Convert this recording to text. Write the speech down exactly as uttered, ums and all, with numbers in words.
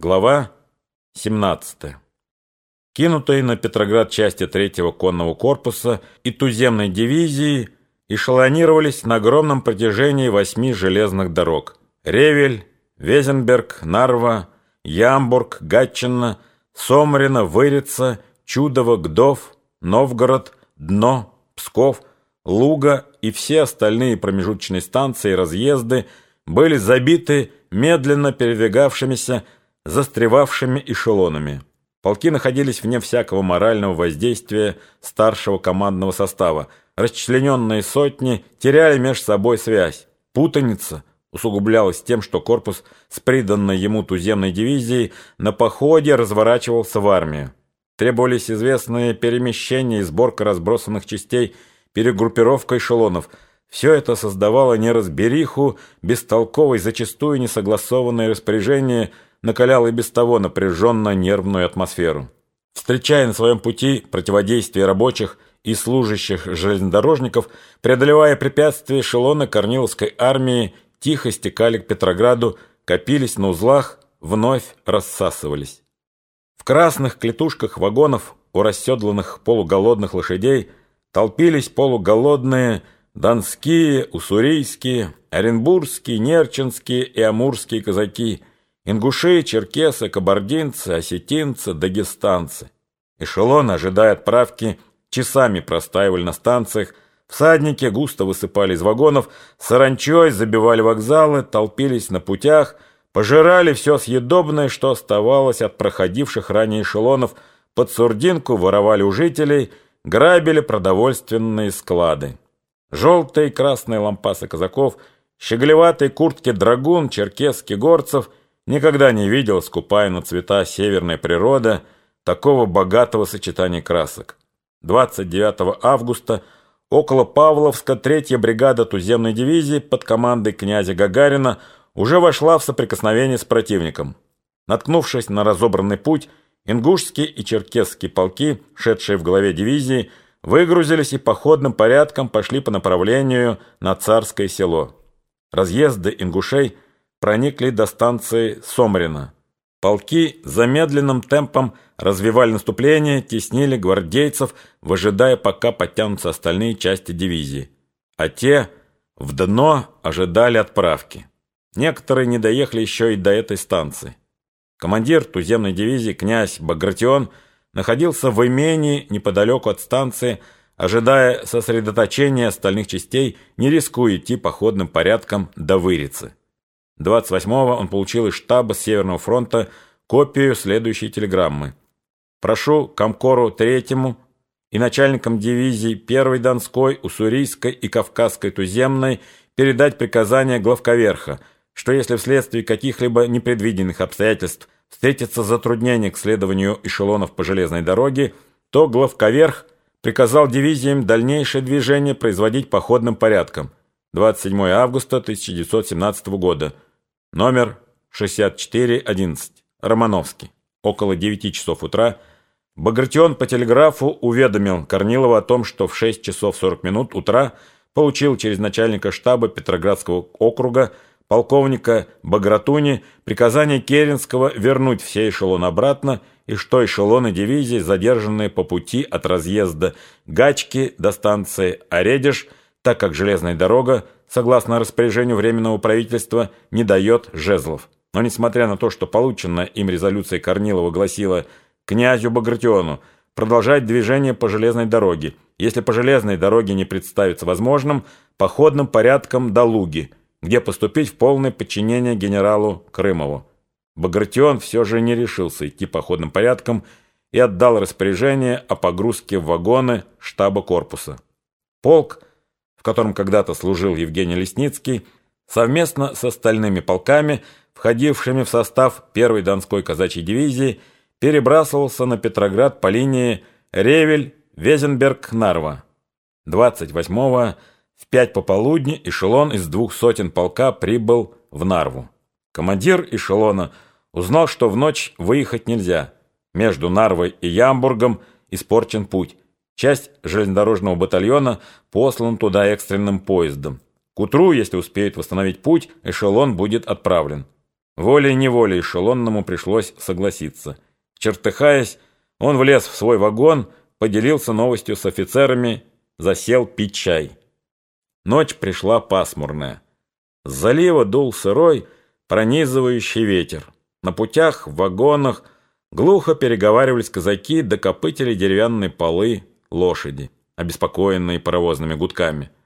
Глава семнадцатая. Кинутые на Петроград части третьего конного корпуса и туземной дивизии эшелонировались на огромном протяжении восьми железных дорог: Ревель, Везенберг, Нарва, Ямбург, Гатчина, Сомрино, Вырица, Чудово, Гдов, Новгород, Дно, Псков, Луга и все остальные промежуточные станции и разъезды были забиты медленно передвигавшимися застревавшими эшелонами. Полки находились вне всякого морального воздействия старшего командного состава. Расчлененные сотни теряли между собой связь. Путаница усугублялась тем, что корпус с приданной ему туземной дивизией на походе разворачивался в армию. Требовались известные перемещения и сборка разбросанных частей, перегруппировка эшелонов. Все это создавало неразбериху, бестолковое, зачастую несогласованное распоряжение накаляло и без того напряженно нервную атмосферу. Встречая на своем пути противодействие рабочих и служащих железнодорожников, преодолевая препятствия, эшелоны Корниловской армии тихо стекали к Петрограду, копились на узлах, вновь рассасывались. В красных клетушках вагонов у расседланных полуголодных лошадей толпились полуголодные донские, уссурийские, оренбургские, нерчинские и амурские казаки, ингуши, черкесы, кабардинцы, осетинцы, дагестанцы. Эшелоны, ожидая отправки, часами простаивали на станциях, всадники густо высыпали из вагонов, саранчой забивали вокзалы, толпились на путях, пожирали все съедобное, что оставалось от проходивших ранее эшелонов, под сурдинку воровали у жителей, грабили продовольственные склады. Желтые и красные лампасы казаков, щеголеватые куртки драгун, черкесских горцев никогда не видел, скупая на цвета северная природа, такого богатого сочетания красок. двадцать девятого августа около Павловска третья бригада туземной дивизии под командой князя Гагарина уже вошла в соприкосновение с противником. Наткнувшись на разобранный путь, ингушские и черкесские полки, шедшие в главе дивизии, выгрузились и походным порядком пошли по направлению на Царское село. Разъезды ингушей проникли до станции Сомрино. Полки замедленным темпом развивали наступление, теснили гвардейцев, выжидая, пока подтянутся остальные части дивизии. А те в Дно ожидали отправки. Некоторые не доехали еще и до этой станции. Командир туземной дивизии князь Багратион находился в имении неподалеку от станции, ожидая сосредоточения остальных частей, не рискуя идти походным порядком до Вырицы. двадцать восьмого он получил из штаба Северного фронта копию следующей телеграммы. «Прошу комкору третьему и начальникам дивизий первой Донской, Уссурийской и Кавказской туземной передать приказание главковерха, что если вследствие каких-либо непредвиденных обстоятельств встретится затруднение к следованию эшелонов по железной дороге, то главковерх приказал дивизиям дальнейшее движение производить походным порядком. двадцать седьмого августа тысяча девятьсот семнадцатого года. Номер шестьдесят четыре одиннадцать. Романовский. Около девяти часов утра Багратион по телеграфу уведомил Корнилова о том, что в шесть часов сорок минут утра получил через начальника штаба Петроградского округа полковника Багратуни приказание Керенского вернуть все эшелоны обратно, и что эшелоны дивизии, задержанные по пути от разъезда Гачки до станции Оредиш, так как железная дорога, согласно распоряжению Временного правительства, не дает жезлов. Но несмотря на то, что полученная им резолюция Корнилова гласила князю Багратиону продолжать движение по железной дороге, если по железной дороге не представится возможным, походным порядком до Луги, где поступить в полное подчинение генералу Крымову. Багратион все же не решился идти походным порядком и отдал распоряжение о погрузке в вагоны штаба корпуса. Полк, в котором когда-то служил Евгений Лесницкий, совместно с остальными полками, входившими в состав первой Донской казачьей дивизии, перебрасывался на Петроград по линии Ревель-Везенберг-Нарва. двадцать восьмого в пять пополудни эшелон из двух сотен полка прибыл в Нарву. Командир эшелона узнал, что в ночь выехать нельзя. Между Нарвой и Ямбургом испорчен путь. Часть железнодорожного батальона послан туда экстренным поездом. К утру, если успеют восстановить путь, эшелон будет отправлен. Волей-неволей эшелонному пришлось согласиться. Чертыхаясь, он влез в свой вагон, поделился новостью с офицерами, засел пить чай. Ночь пришла пасмурная. С залива дул сырой, пронизывающий ветер. На путях, в вагонах глухо переговаривались казаки, докопытили деревянные полы лошади, обеспокоенные паровозными гудками.